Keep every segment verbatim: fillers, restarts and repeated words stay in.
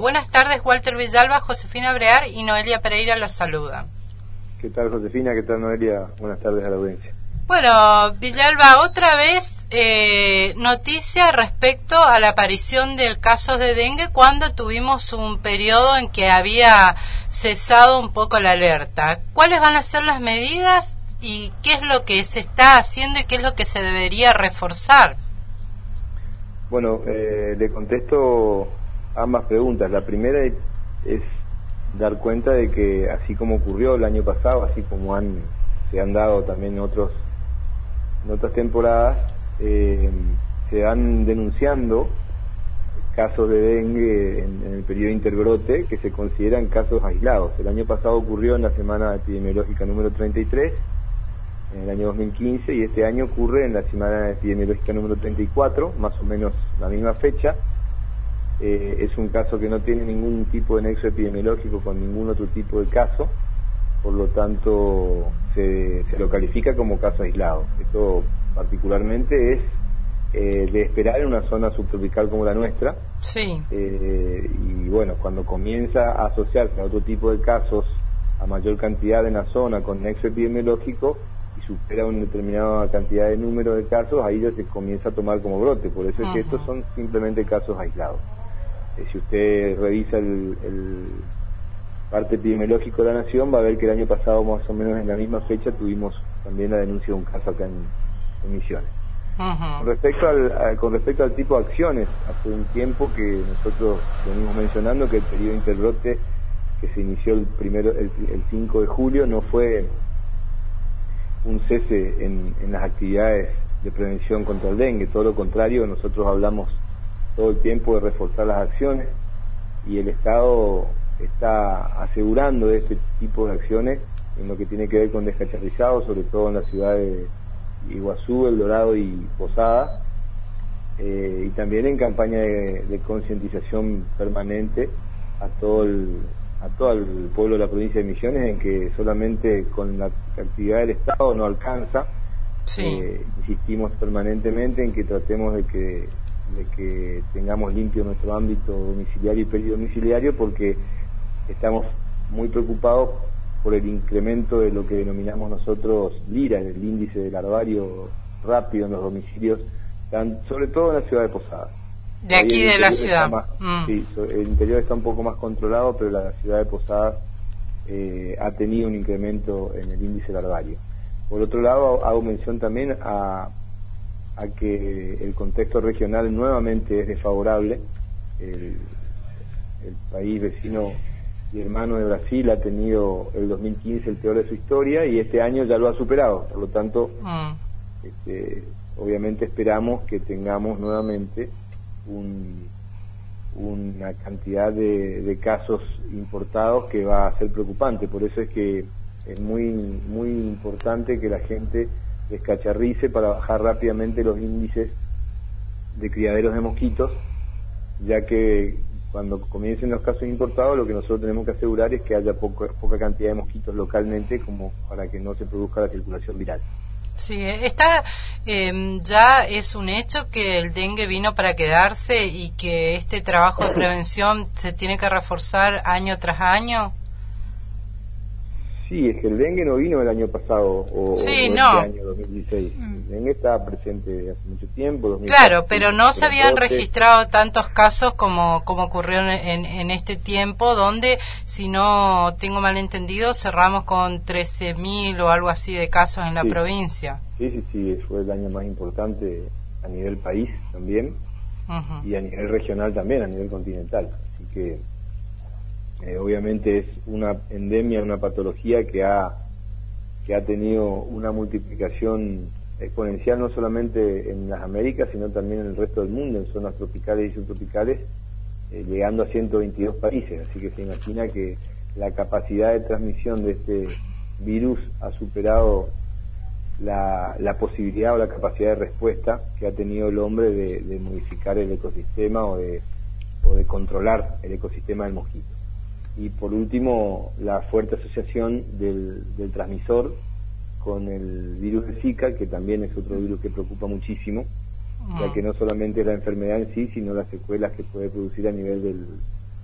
Buenas tardes, Walter Villalba, Josefina Brear y Noelia Pereira los saluda. ¿Qué tal, Josefina? ¿Qué tal, Noelia? Buenas tardes a la audiencia. Bueno, Villalba, otra vez eh, noticia respecto a la aparición del caso de dengue cuando tuvimos un periodo en que había cesado un poco la alerta. ¿Cuáles van a ser las medidas y qué es lo que se está haciendo y qué es lo que se debería reforzar? Bueno, eh, le contesto ambas preguntas. La primera es, es dar cuenta de que así como ocurrió el año pasado, así como han se han dado también otros en otras temporadas, eh, se van denunciando casos de dengue en, en el periodo interbrote que se consideran casos aislados. El año pasado ocurrió en la semana epidemiológica número treinta y tres, en el año dos mil quince, y este año ocurre en la semana epidemiológica número treinta y cuatro, más o menos la misma fecha. Eh, es un caso que no tiene ningún tipo de nexo epidemiológico con ningún otro tipo de caso, por lo tanto se, se lo califica como caso aislado. Esto particularmente es eh, de esperar en una zona subtropical como la nuestra. Sí. Eh, y bueno, cuando comienza a asociarse a otro tipo de casos a mayor cantidad en la zona con nexo epidemiológico y supera una determinada cantidad de número de casos, ahí ya se comienza a tomar como brote. Por eso es uh-huh. que estos son simplemente casos aislados. Eh, si usted revisa el, el parte epidemiológico de la Nación, va a ver que el año pasado, más o menos en la misma fecha, tuvimos también la denuncia de un caso acá en, en Misiones. Uh-huh. Con respecto al, a, con respecto al tipo de acciones, hace un tiempo que nosotros venimos mencionando que el periodo interbrote que se inició el primero el, el cinco de julio no fue un cese en, en las actividades de prevención contra el dengue, todo lo contrario, nosotros hablamos todo el tiempo de reforzar las acciones y el Estado está asegurando este tipo de acciones en lo que tiene que ver con descacharrizados, sobre todo en la ciudad de Iguazú, El Dorado y Posada, eh, y también en campaña de, de concientización permanente a todo el a todo el pueblo de la provincia de Misiones, en que solamente con la actividad del Estado no alcanza. Sí. Eh, insistimos permanentemente en que tratemos de que de que tengamos limpio nuestro ámbito domiciliario y peridomiciliario, porque estamos muy preocupados por el incremento de lo que denominamos nosotros LIRA, el índice de larvario rápido en los domicilios, tan, sobre todo en la ciudad de Posadas. De aquí de la ciudad. Más, mm. Sí, el interior está un poco más controlado, pero la ciudad de Posadas eh, ha tenido un incremento en el índice larvario. Por otro lado, hago mención también a, a que el contexto regional nuevamente es desfavorable. El, el país vecino y hermano de Brasil ha tenido el dos mil quince el peor de su historia y este año ya lo ha superado. Por lo tanto, mm. este, obviamente esperamos que tengamos nuevamente un, una cantidad de, de casos importados que va a ser preocupante. Por eso es que es muy muy importante que la gente descacharrice para bajar rápidamente los índices de criaderos de mosquitos, ya que cuando comiencen los casos importados, lo que nosotros tenemos que asegurar es que haya poca, poca cantidad de mosquitos localmente, como para que no se produzca la circulación viral. Sí, está, eh, ya es un hecho que el dengue vino para quedarse y que este trabajo de prevención se tiene que reforzar año tras año. Sí, es que el dengue no vino el año pasado o, sí, o no. este año dos mil dieciséis. Mm. El dengue estaba presente hace mucho tiempo. dos mil cuatro, claro, pero no se habían doce. registrado tantos casos como como ocurrió en, en, en este tiempo, donde, si no tengo mal entendido, cerramos con trece mil o algo así de casos en la sí. provincia. Sí, sí, sí, fue el año más importante a nivel país también, uh-huh. y a nivel regional también, a nivel continental. Así que Eh, obviamente es una endemia, una patología que ha que ha tenido una multiplicación exponencial no solamente en las Américas, sino también en el resto del mundo, en zonas tropicales y subtropicales, eh, llegando a ciento veintidós países. Así que se imagina que la capacidad de transmisión de este virus ha superado la, la posibilidad o la capacidad de respuesta que ha tenido el hombre de, de modificar el ecosistema o de, o de controlar el ecosistema del mosquito. Y por último, la fuerte asociación del, del transmisor con el virus de Zika, que también es otro virus que preocupa muchísimo, ya que no solamente es la enfermedad en sí, sino las secuelas que puede producir a nivel del,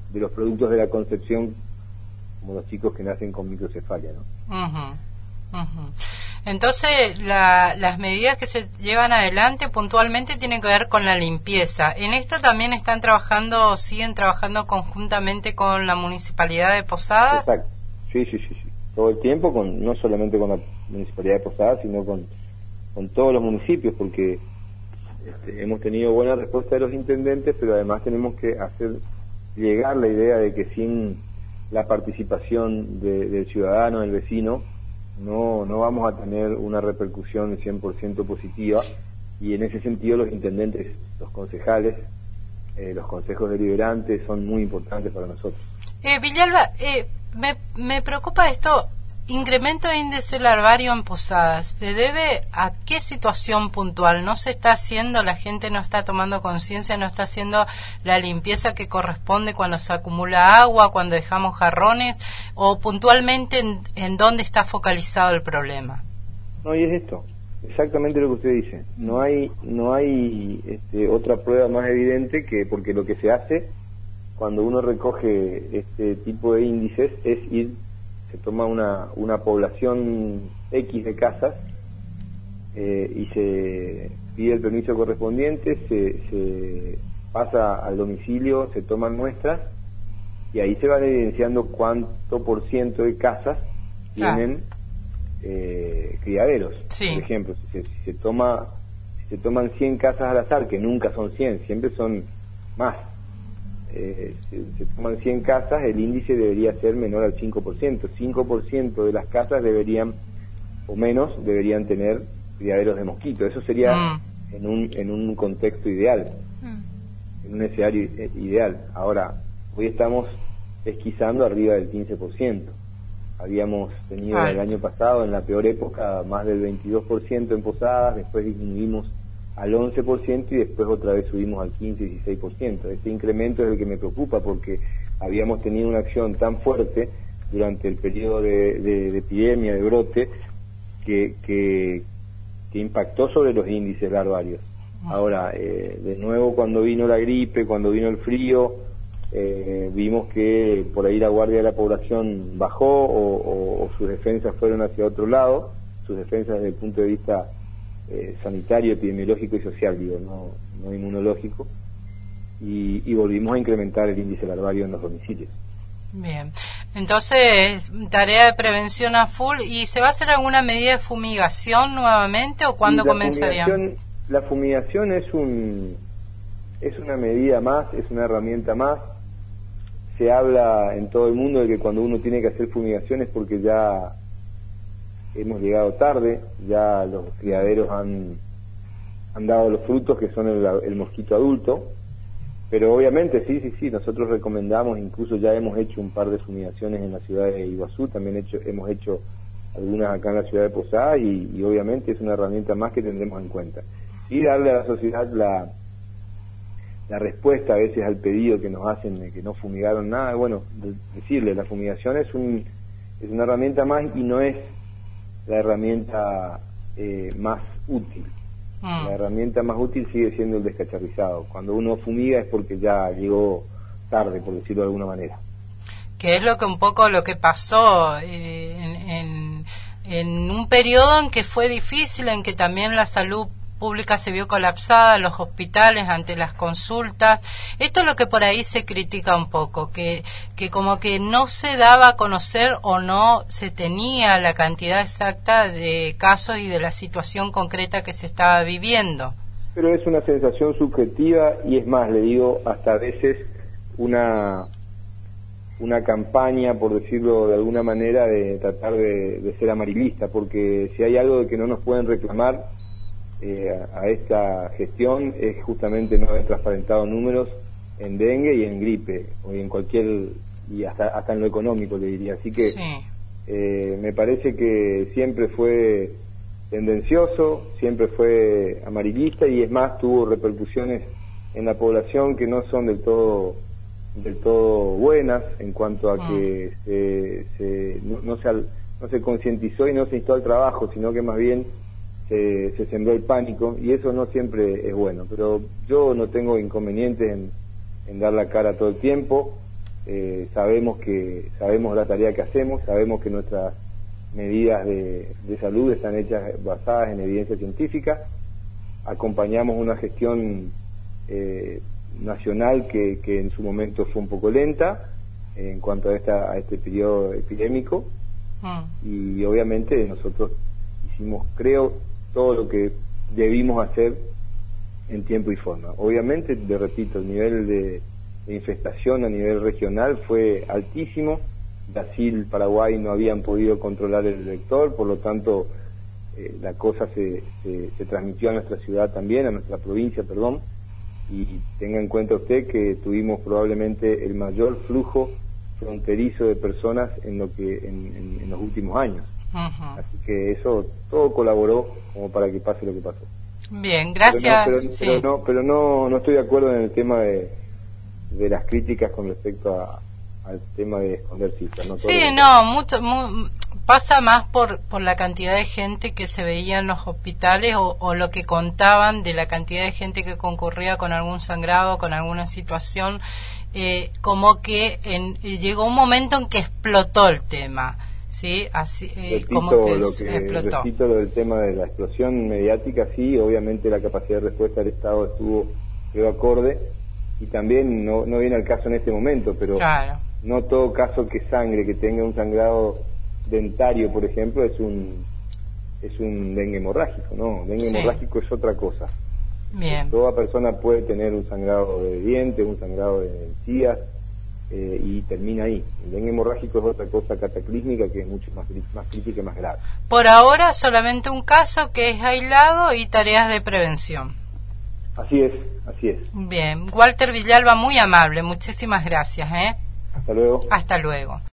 de los productos de la concepción, como los chicos que nacen con microcefalia, ¿no? Uh-huh. Uh-huh. Entonces, la, las medidas que se llevan adelante puntualmente tienen que ver con la limpieza. ¿En esto también están trabajando, siguen trabajando conjuntamente con la Municipalidad de Posadas? Exacto, sí, sí, sí, sí. Todo el tiempo, con no solamente con la Municipalidad de Posadas, sino con, con todos los municipios, porque este, hemos tenido buena respuesta de los intendentes, pero además tenemos que hacer llegar la idea de que sin la participación de, del ciudadano, del vecino, no no vamos a tener una repercusión cien por ciento positiva, y en ese sentido los intendentes, los concejales, eh, los consejos deliberantes son muy importantes para nosotros. Eh, Villalba, eh, me, me preocupa esto, incremento de índice larvario en Posadas, ¿se debe a qué situación puntual? ¿No se está haciendo, la gente no está tomando conciencia, no está haciendo la limpieza que corresponde cuando se acumula agua, cuando dejamos jarrones, o puntualmente en, en dónde está focalizado el problema? No, y es esto, exactamente lo que usted dice, no hay no hay este, otra prueba más evidente que, porque lo que se hace cuando uno recoge este tipo de índices es ir, se toma una, una población X de casas eh, y se pide el permiso correspondiente, se, se pasa al domicilio, se toman muestras y ahí se van evidenciando cuánto por ciento de casas tienen eh, criaderos. Sí. Por ejemplo, si se, si se toma si se toman cien casas al azar, que nunca son cien, siempre son más, Eh, se, se toman cien casas, el índice debería ser menor al cinco por ciento. cinco por ciento de las casas deberían, o menos, deberían tener criaderos de mosquito. Eso sería mm. en un en un contexto ideal, mm. en un escenario ideal. Ahora, hoy estamos pesquisando arriba del quince por ciento. Habíamos tenido Ay. el año pasado, en la peor época, más del veintidós por ciento en Posadas, después disminuimos al once por ciento y después otra vez subimos al quince, dieciséis por ciento. Este incremento es el que me preocupa, porque habíamos tenido una acción tan fuerte durante el periodo de, de, de epidemia, de brote, que, que, que impactó sobre los índices larvarios. Ahora, eh, de nuevo, cuando vino la gripe, cuando vino el frío, eh, vimos que por ahí la guardia de la población bajó, o, o, o sus defensas fueron hacia otro lado, sus defensas desde el punto de vista Eh, sanitario, epidemiológico y social, digo, no, no inmunológico, y, y volvimos a incrementar el índice larvario en los domicilios. Bien, entonces tarea de prevención a full. ¿Y se va a hacer alguna medida de fumigación nuevamente o cuándo comenzaría? Fumigación, la fumigación es un es una medida más, es una herramienta más. Se habla en todo el mundo de que cuando uno tiene que hacer fumigación es porque ya hemos llegado tarde, ya los criaderos han, han dado los frutos, que son el, el mosquito adulto, pero obviamente sí, sí, sí, nosotros recomendamos, incluso ya hemos hecho un par de fumigaciones en la ciudad de Iguazú, también hecho, hemos hecho algunas acá en la ciudad de Posadas, y, y obviamente es una herramienta más que tendremos en cuenta. Y darle a la sociedad la, la respuesta a veces al pedido que nos hacen de que no fumigaron nada, bueno, de, decirle, la fumigación es, un, es una herramienta más y no es la herramienta eh, más útil. Mm. La herramienta más útil sigue siendo el descacharrizado. Cuando uno fumiga es porque ya llegó tarde, por decirlo de alguna manera. Que es lo que un poco lo que pasó eh, en, en, en un periodo en que fue difícil, en que también la salud pública se vio colapsada, los hospitales ante las consultas. Esto es lo que por ahí se critica un poco, que, que como que no se daba a conocer o no se tenía la cantidad exacta de casos y de la situación concreta que se estaba viviendo. Pero es una sensación subjetiva, y es más, le digo, hasta a veces una una campaña, por decirlo de alguna manera, de tratar de, de ser amarillista, porque si hay algo de que no nos pueden reclamar Eh, a, a esta gestión es justamente no haber transparentado números en dengue y en gripe, o en cualquier, y hasta hasta en lo económico, le diría. Así que sí. eh, me parece que siempre fue tendencioso, siempre fue amarillista, y es más, tuvo repercusiones en la población que no son del todo del todo buenas, en cuanto a mm. que se, se, no, no se no se concientizó y no se instó al trabajo, sino que más bien Se, se sembró el pánico, y eso no siempre es bueno. Pero yo no tengo inconvenientes en, en dar la cara todo el tiempo. eh, sabemos que sabemos la tarea que hacemos, sabemos que nuestras medidas de, de salud están hechas basadas en evidencia científica, acompañamos una gestión eh, nacional que, que en su momento fue un poco lenta en cuanto a, esta, a este periodo epidémico, mm. y obviamente nosotros hicimos, creo, todo lo que debimos hacer en tiempo y forma. Obviamente, le repito, el nivel de, de infestación a nivel regional fue altísimo. Brasil, Paraguay no habían podido controlar el vector, por lo tanto eh, la cosa se, se, se transmitió a nuestra ciudad también, a nuestra provincia, perdón, y tenga en cuenta usted que tuvimos probablemente el mayor flujo fronterizo de personas en lo que en, en, en los últimos años. Uh-huh. Así que eso todo colaboró como para que pase lo que pasó. Bien, gracias. Pero no, pero, sí. pero no, pero no, no estoy de acuerdo en el tema de, de las críticas con respecto a, al tema de esconder cifras. No sí, no, mucho, mu, pasa más por, por la cantidad de gente que se veía en los hospitales o, o lo que contaban de la cantidad de gente que concurría con algún sangrado, con alguna situación, eh, como que en, llegó un momento en que explotó el tema. Sí, así eh, repito, como que, lo que explotó. Repito lo del tema de la explosión mediática, sí, obviamente la capacidad de respuesta del Estado estuvo quedó acorde, y también no, no viene al caso en este momento, pero claro. No todo caso que sangre, que tenga un sangrado dentario, por ejemplo, es un es un dengue hemorrágico, ¿no? Dengue sí. hemorrágico es otra cosa. Bien. Toda persona puede tener un sangrado de dientes, un sangrado de encías, Eh, y termina ahí. El dengue hemorrágico es otra cosa cataclísmica que es mucho más, más crítica y más grave. Por ahora solamente un caso que es aislado y tareas de prevención. Así es, así es. Bien, Walter Villalba, muy amable, muchísimas gracias. ¿eh? Hasta luego. Hasta luego.